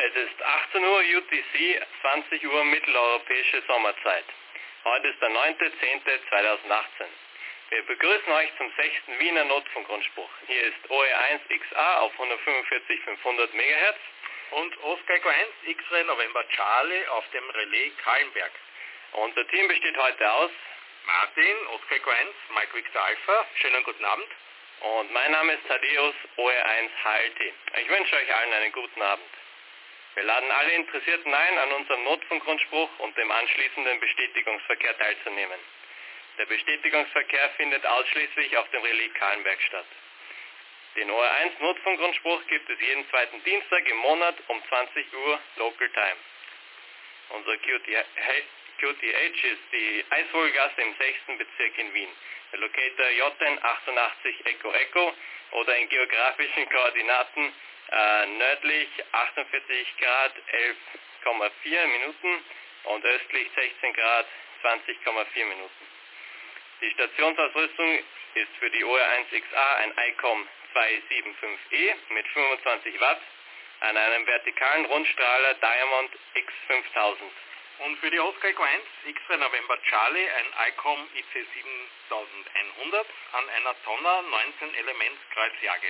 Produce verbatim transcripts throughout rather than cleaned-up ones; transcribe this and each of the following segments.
Es ist achtzehn Uhr U T C, zwanzig Uhr mitteleuropäische Sommerzeit. Heute ist der neunter zehnter zweitausendachtzehn. Wir begrüßen euch zum sechsten Wiener Notfunkrundspruch. Hier ist O E eins X A auf hundertfünfundvierzig fünfhundert Megahertz und Oscar Echo eins X-Ray November Charlie auf dem Relais Kahlenberg. Unser Team besteht heute aus Martin, Oscar Echo eins, Mike Victor Alpha, schönen guten Abend. Und mein Name ist Thaddeus, O E eins H L T. Ich wünsche euch allen einen guten Abend. Wir laden alle Interessierten ein, an unserem Notfunkrundspruch und dem anschließenden Bestätigungsverkehr teilzunehmen. Der Bestätigungsverkehr findet ausschließlich auf dem Relais Kahlenberg statt. Den O E eins Notfunkrundspruch gibt es jeden zweiten Dienstag im Monat um zwanzig Uhr Local Time. Unser Q T H ist die Eisvogelgasse im sechsten Bezirk in Wien. Der Locator J N achtundachtzig Echo Echo oder in geografischen Koordinaten äh, nördlich achtundvierzig Grad elf Komma vier Minuten und östlich sechzehn Grad zwanzig Komma vier Minuten. Die Stationsausrüstung ist für die O E eins X A ein I C O M zweihunderfünfundsiebzig E mit fünfundzwanzig Watt an einem vertikalen Rundstrahler Diamond X fünftausend. Und für die Oscar Echo eins X-Ray November Charlie ein I C O M I C siebentausendeinhundert an einer Tonner neunzehn Element Kreuzjage.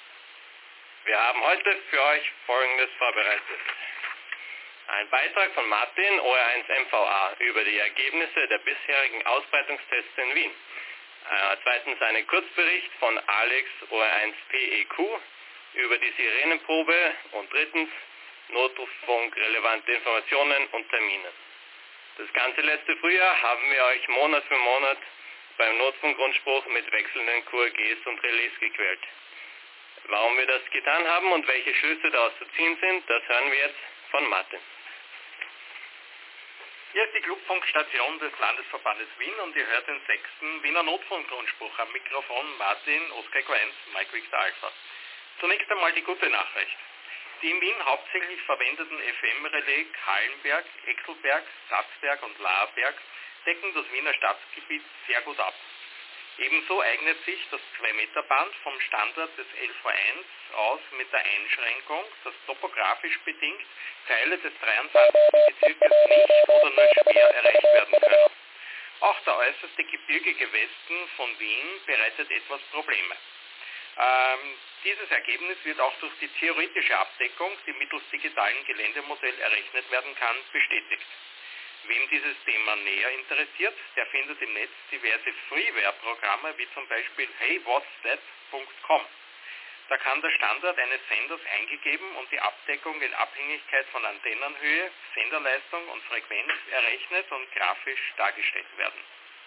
Wir haben heute für euch Folgendes vorbereitet. Ein Beitrag von Martin, O E eins M V A, über die Ergebnisse der bisherigen Ausbreitungstests in Wien. Äh, zweitens einen Kurzbericht von Alex, O E eins P E Q, über die Sirenenprobe und drittens Notfunkrelevante Informationen und Termine. Das ganze letzte Frühjahr haben wir euch Monat für Monat beim Notfunkrundspruch mit wechselnden Q R Gs und Relais gequält. Warum wir das getan haben und welche Schlüsse daraus zu ziehen sind, das hören wir jetzt von Martin. Hier ist die Clubfunkstation des Landesverbandes Wien und ihr hört den sechsten Wiener Notfunkrundspruch. Am Mikrofon Martin, Oscar Echo eins, Mike Victor Alpha. Zunächst einmal die gute Nachricht. Die in Wien hauptsächlich verwendeten F M-Relais Kahlenberg, Exelberg, Satzberg und Laarberg decken das Wiener Stadtgebiet sehr gut ab. Ebenso eignet sich das zwei Meter Band vom Standort des L V eins aus mit der Einschränkung, dass topografisch bedingt Teile des dreiundzwanzigsten Bezirkes nicht oder nur schwer erreicht werden können. Auch der äußerste gebirgige Westen von Wien bereitet etwas Probleme. Ähm, dieses Ergebnis wird auch durch die theoretische Abdeckung, die mittels digitalen Geländemodell errechnet werden kann, bestätigt. Wem dieses Thema näher interessiert, der findet im Netz diverse Freeware-Programme wie zum Beispiel hey what's that punkt com. Da kann der Standort eines Senders eingegeben und die Abdeckung in Abhängigkeit von Antennenhöhe, Senderleistung und Frequenz errechnet und grafisch dargestellt werden.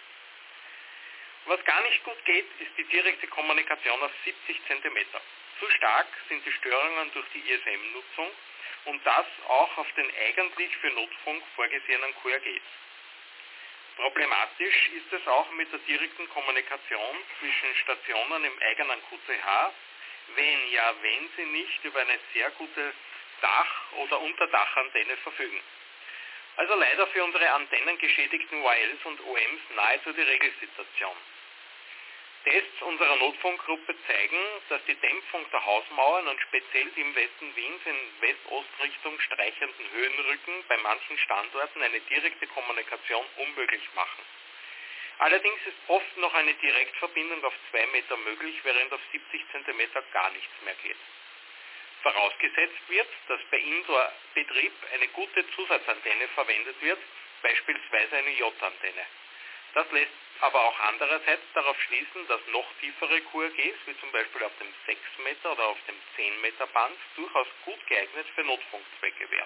Was gar nicht gut geht, ist die direkte Kommunikation auf siebzig Zentimeter. Zu stark sind die Störungen durch die I S M-Nutzung und das auch auf den eigentlich für Notfunk vorgesehenen Q R Gs. Problematisch ist es auch mit der direkten Kommunikation zwischen Stationen im eigenen Q C H, wenn ja, wenn sie nicht über eine sehr gute Dach- oder Unterdachantenne verfügen. Also leider für unsere antennengeschädigten Y Ls und O Ms nahezu die Regelsituation. Tests unserer Notfunkgruppe zeigen, dass die Dämpfung der Hausmauern und speziell die im Westen Wiens in West-Ost-Richtung streichenden Höhenrücken bei manchen Standorten eine direkte Kommunikation unmöglich machen. Allerdings ist oft noch eine Direktverbindung auf zwei Meter möglich, während auf siebzig Zentimeter gar nichts mehr geht. Vorausgesetzt wird, dass bei Indoor-Betrieb eine gute Zusatzantenne verwendet wird, beispielsweise eine J-Antenne. Das lässt aber auch andererseits darauf schließen, dass noch tiefere Q R Gs, wie zum Beispiel auf dem sechs Meter oder auf dem zehn Meter Band, durchaus gut geeignet für Notfunkzwecke wären.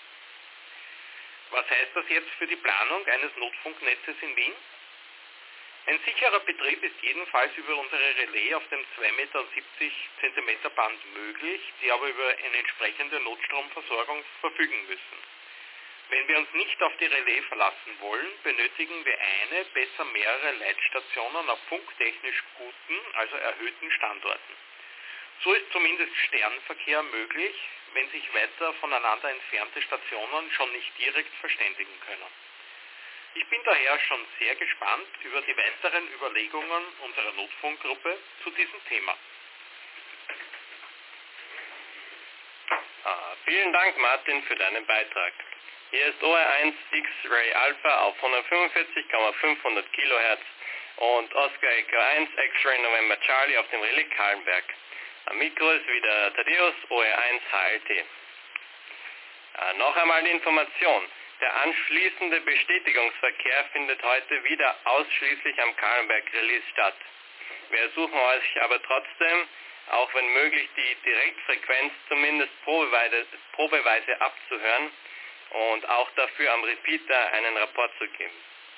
Was heißt das jetzt für die Planung eines Notfunknetzes in Wien? Ein sicherer Betrieb ist jedenfalls über unsere Relais auf dem zwei Meter siebzig Zentimeter Band möglich, die aber über eine entsprechende Notstromversorgung verfügen müssen. Wenn wir uns nicht auf die Relais verlassen wollen, benötigen wir eine, besser mehrere Leitstationen auf funktechnisch guten, also erhöhten Standorten. So ist zumindest Sternverkehr möglich, wenn sich weiter voneinander entfernte Stationen schon nicht direkt verständigen können. Ich bin daher schon sehr gespannt über die weiteren Überlegungen unserer Notfunkgruppe zu diesem Thema. Ah, vielen Dank, Martin, für deinen Beitrag. Hier ist O R eins X-Ray Alpha auf hundertfünfundvierzig Komma fünfhundert Kilohertz und Oscar Echo eins X-Ray November Charlie auf dem Relais Kahlenberg. Am Mikro ist wieder Thaddeus, O R eins H L T. Äh, noch einmal die Information. Der anschließende Bestätigungsverkehr findet heute wieder ausschließlich am Kahlenberg Relais statt. Wir ersuchen euch aber trotzdem, auch wenn möglich, die Direktfrequenz zumindest probeweise, probeweise abzuhören und auch dafür am Repeater einen Rapport zu geben.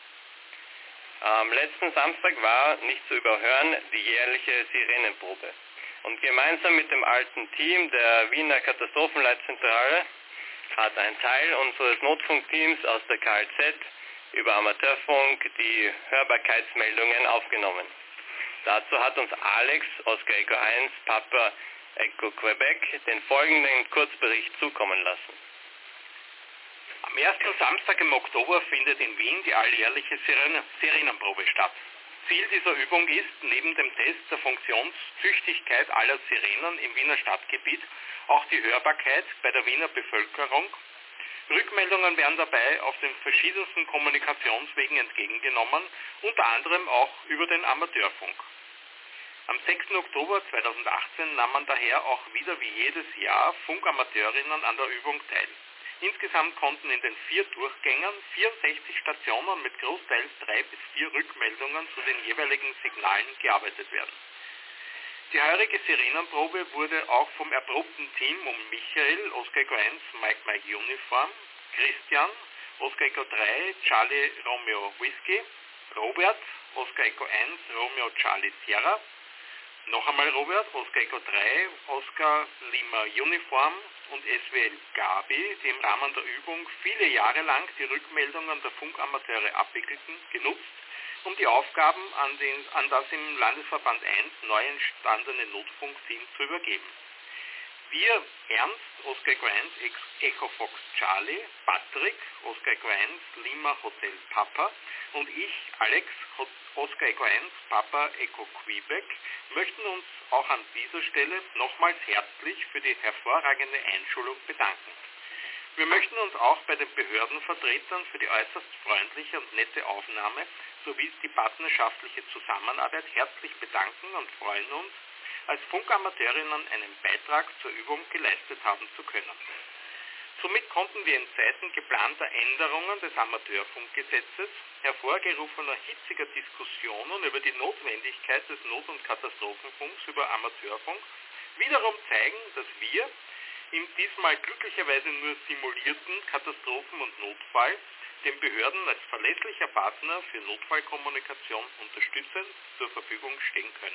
Am letzten Samstag war, nicht zu überhören, die jährliche Sirenenprobe. Und gemeinsam mit dem alten Team der Wiener Katastrophenleitzentrale hat ein Teil unseres Notfunkteams aus der K L Z über Amateurfunk die Hörbarkeitsmeldungen aufgenommen. Dazu hat uns Alex, Oscar Echo eins, Papa Echo Quebec, den folgenden Kurzbericht zukommen lassen. Am ersten Samstag im Oktober findet in Wien die alljährliche Siren- Sirenenprobe statt. Ziel dieser Übung ist, neben dem Test der Funktionstüchtigkeit aller Sirenen im Wiener Stadtgebiet, auch die Hörbarkeit bei der Wiener Bevölkerung. Rückmeldungen werden dabei auf den verschiedensten Kommunikationswegen entgegengenommen, unter anderem auch über den Amateurfunk. Am sechsten Oktober zweitausendachtzehn nahm man daher auch wieder wie jedes Jahr Funkamateurinnen an der Übung teil. Insgesamt konnten in den vier Durchgängen vierundsechzig Stationen mit großteils drei bis vier Rückmeldungen zu den jeweiligen Signalen gearbeitet werden. Die heurige Sirenenprobe wurde auch vom erprobten Team um Michael, Oscar Echo eins, Mike Mike Uniform, Christian, Oscar Echo drei, Charlie Romeo Whiskey, Robert, Oscar Echo eins, Romeo Charlie Sierra, noch einmal Robert, Oscar Echo drei, Oscar Lima Uniform und S W L Gabi, die im Rahmen der Übung viele Jahre lang die Rückmeldungen der Funkamateure abwickelten, genutzt, um die Aufgaben an, den, an das im Landesverband eins neu entstandene Notfunkteam zu übergeben. Wir, Ernst, Oscar Echo eins, Echo Fox Charlie, Patrick, Oscar Echo eins, Lima Hotel Papa und ich, Alex, Oscar Echo eins, Papa Echo Quebec, möchten uns auch an dieser Stelle nochmals herzlich für die hervorragende Einschulung bedanken. Wir möchten uns auch bei den Behördenvertretern für die äußerst freundliche und nette Aufnahme sowie die partnerschaftliche Zusammenarbeit herzlich bedanken und freuen uns, als Funkamateurinnen einen Beitrag zur Übung geleistet haben zu können. Somit konnten wir in Zeiten geplanter Änderungen des Amateurfunkgesetzes, hervorgerufener hitziger Diskussionen über die Notwendigkeit des Not- und Katastrophenfunks über Amateurfunk, wiederum zeigen, dass wir im diesmal glücklicherweise nur simulierten Katastrophen- und Notfall den Behörden als verlässlicher Partner für Notfallkommunikation unterstützend zur Verfügung stehen können.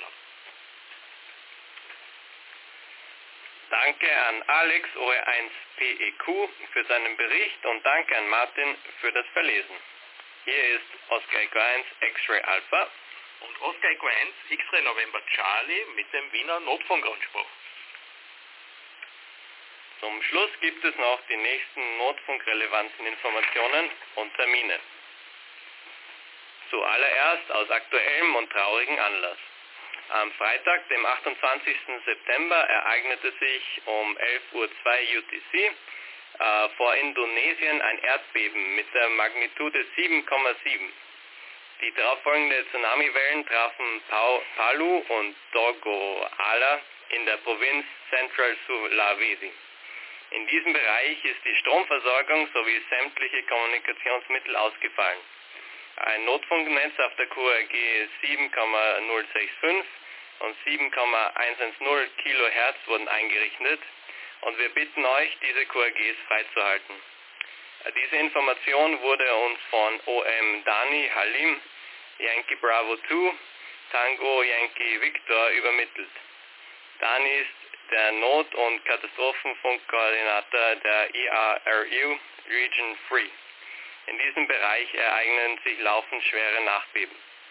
Danke an Alex O R eins P E Q für seinen Bericht und danke an Martin für das Verlesen. Hier ist Oscar Echo eins X-Ray Alpha und Oscar Echo eins X-Ray November Charlie mit dem Wiener Notfunkgrundspruch. Zum Schluss gibt es noch die nächsten notfunkrelevanten Informationen und Termine. Zuallererst aus aktuellem und traurigem Anlass. Am Freitag, dem achtundzwanzigsten September, ereignete sich um elf Uhr zwei U T C äh, vor Indonesien ein Erdbeben mit der Magnitude sieben Komma sieben. Die darauffolgenden Tsunamiwellen trafen Pau, Palu und Donggala in der Provinz Central Sulawesi. In diesem Bereich ist die Stromversorgung sowie sämtliche Kommunikationsmittel ausgefallen. Ein Notfunknetz auf der Q R G sieben Komma null sechs fünf und sieben Komma hundertzehn Kilohertz wurden eingerichtet und wir bitten euch, diese Q R Gs freizuhalten. Diese Information wurde uns von O M Dani Halim, Yankee Bravo zwei, Tango Yankee Victor übermittelt. Dani ist der Not- und Katastrophenfunkkoordinator der I A R U Region drei. In diesem Bereich ereignen sich laufend schwere Nachbeben.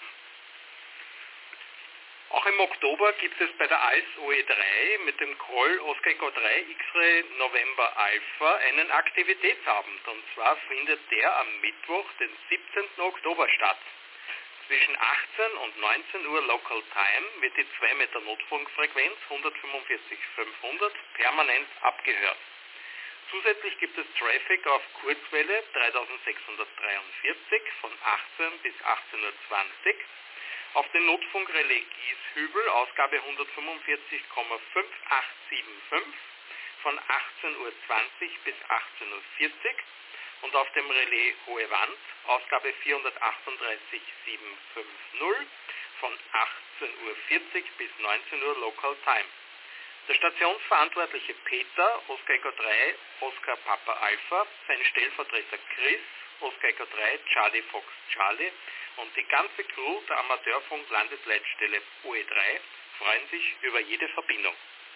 Auch im Oktober gibt es bei der A S O E drei mit dem Call Oscar Echo drei X-Ray November Alpha einen Aktivitätsabend, und zwar findet der am Mittwoch, den siebzehnten Oktober statt. Zwischen achtzehn und neunzehn Uhr Local Time wird die zwei Meter Notfunkfrequenz hundertfünfundvierzig fünfhundert permanent abgehört. Zusätzlich gibt es Traffic auf Kurzwelle dreitausendsechshundertdreiundvierzig von achtzehn bis achtzehn Uhr zwanzig, auf den Notfunkrelais Gieshübel Ausgabe hundertfünfundvierzig Komma fünf acht sieben fünf von achtzehn Uhr zwanzig bis achtzehn Uhr vierzig und auf dem Relais Hohe Wand Ausgabe vierhundertachtunddreißig siebenhundertfünfzig von achtzehn Uhr vierzig bis neunzehn Uhr Local Time. Der Stationsverantwortliche Peter, Oscar Echo drei, Oscar Papa Alpha, sein Stellvertreter Chris, Oscar Echo drei, Charlie Fox Charlie und die ganze Crew der Amateurfunk Landesleitstelle O E drei freuen sich über jede Verbindung.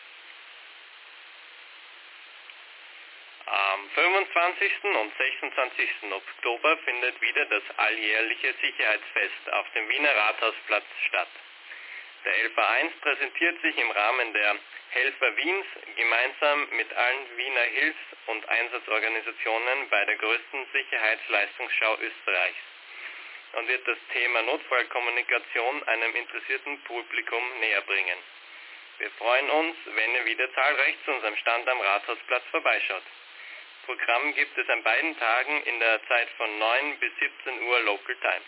Am fünfundzwanzigsten und sechsundzwanzigsten Oktober findet wieder das alljährliche Sicherheitsfest auf dem Wiener Rathausplatz statt. Der L V eins präsentiert sich im Rahmen der Helfer Wiens gemeinsam mit allen Wiener Hilfs- und Einsatzorganisationen bei der größten Sicherheitsleistungsschau Österreichs und wird das Thema Notfallkommunikation einem interessierten Publikum näher bringen. Wir freuen uns, wenn ihr wieder zahlreich zu unserem Stand am Rathausplatz vorbeischaut. Programm gibt es an beiden Tagen in der Zeit von neun bis siebzehn Uhr Local Time.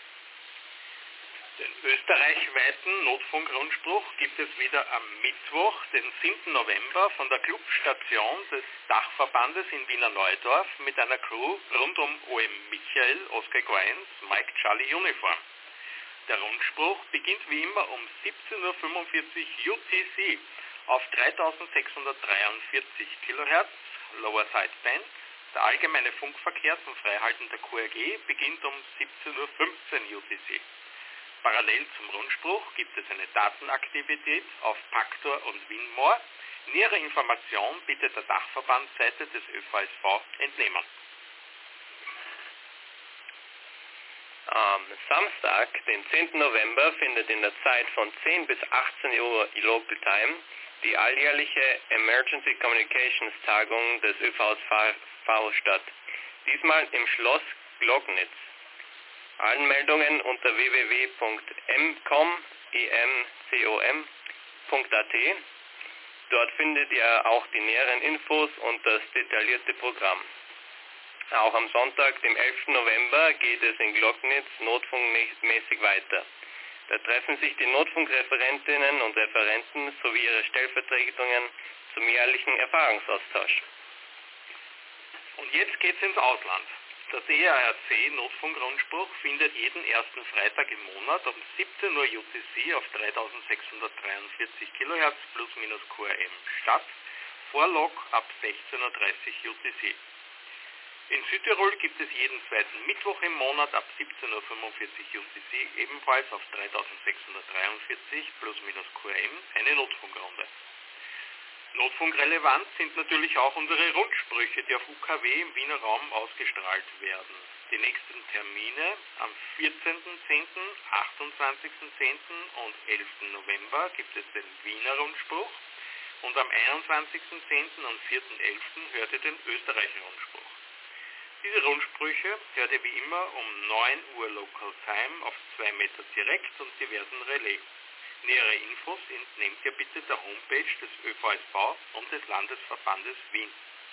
Den österreichweiten Notfunkrundspruch gibt es wieder am Mittwoch, den siebten November, von der Clubstation des Dachverbandes in Wiener Neudorf mit einer Crew rund um O M Michael, Oscar Echo eins, Mike Charlie Uniform. Der Rundspruch beginnt wie immer um siebzehn Uhr fünfundvierzig U T C auf dreitausendsechshundertdreiundvierzig Kilohertz, Lower Sideband. Der allgemeine Funkverkehr zum Freihalten der Q R G beginnt um siebzehn Uhr fünfzehn U T C. Parallel zum Rundspruch gibt es eine Datenaktivität auf Paktor und Winmore. Nähere Information bittet der Dachverbandseite des Ö V S V entnehmen. Am Samstag, den zehnten November, findet in der Zeit von zehn bis achtzehn Uhr Local Time die alljährliche Emergency Communications Tagung des Ö V S V statt. Diesmal im Schloss Gloggnitz. Anmeldungen unter w w w punkt m com punkt a t. Dort findet ihr auch die näheren Infos und das detaillierte Programm. Auch am Sonntag, dem elften November, geht es in Gloggnitz notfunkmäßig weiter. Da treffen sich die Notfunkreferentinnen und Referenten sowie ihre Stellvertretungen zum jährlichen Erfahrungsaustausch. Und jetzt geht's ins Ausland. Der D R R C-Notfunkrundspruch findet jeden ersten Freitag im Monat um siebzehn Uhr U T C auf dreitausendsechshundertdreiundvierzig Kilohertz plus minus Q R M statt, Vorlog ab sechzehn Uhr dreißig U T C. In Südtirol gibt es jeden zweiten Mittwoch im Monat ab siebzehn Uhr fünfundvierzig U T C ebenfalls auf dreitausendsechshundertdreiundvierzig plus minus Q R M eine Notfunkrunde. Notfunkrelevant sind natürlich auch unsere Rundsprüche, die auf U K W im Wiener Raum ausgestrahlt werden. Die nächsten Termine am vierzehnten zehnten, achtundzwanzigsten zehnten und elften November gibt es den Wiener Rundspruch und am einundzwanzigsten zehnten und vierten elften hört ihr den Österreicher Rundspruch. Diese Rundsprüche hört ihr wie immer um neun Uhr Local Time auf zwei Meter direkt und diversen Relais. Nähere Infos entnehmt ihr bitte der Homepage des Ö V S V und des Landesverbandes Wien.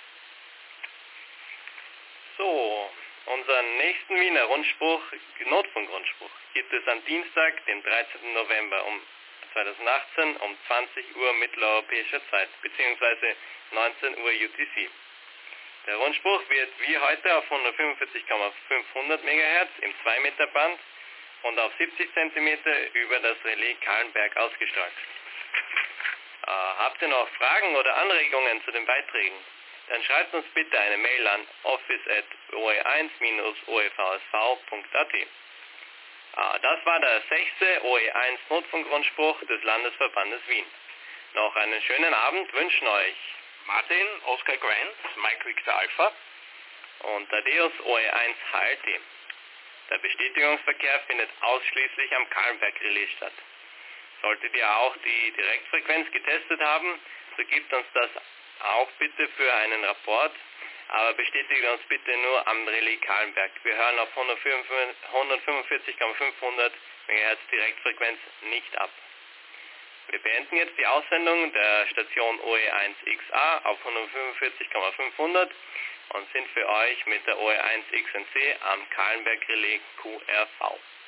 So, unseren nächsten Wiener Rundspruch, Notfunkrundspruch, gibt es am Dienstag, dem dreizehnten November um zweitausendachtzehn um zwanzig Uhr mitteleuropäischer Zeit, beziehungsweise neunzehn Uhr U T C. Der Rundspruch wird wie heute auf hundertfünfundvierzig Komma fünfhundert Megahertz im zwei Meter Band und auf siebzig Zentimeter über das Relais Kahlenberg ausgestrahlt. Äh, habt ihr noch Fragen oder Anregungen zu den Beiträgen? Dann schreibt uns bitte eine Mail an office at o e eins o e v s v punkt a t. Äh, das war der sechste O E eins Notfunkrundspruch des Landesverbandes Wien. Noch einen schönen Abend wünschen euch Martin, Oscar Echo eins, Mike Victor Alpha und Thaddeus O E eins H L T. Der Bestätigungsverkehr findet ausschließlich am Kahlenberg-Relais statt. Solltet ihr auch die Direktfrequenz getestet haben, so gebt uns das auch bitte für einen Rapport, aber bestätigt uns bitte nur am Relais Kahlenberg. Wir hören auf hundertfünfundvierzig Komma fünfhundert Megahertz Direktfrequenz nicht ab. Wir beenden jetzt die Aussendung der Station O E eins X A auf hundertfünfundvierzig Komma fünfhundert und sind für euch mit der O E eins X N C am Kahlenberg Relais Q R V.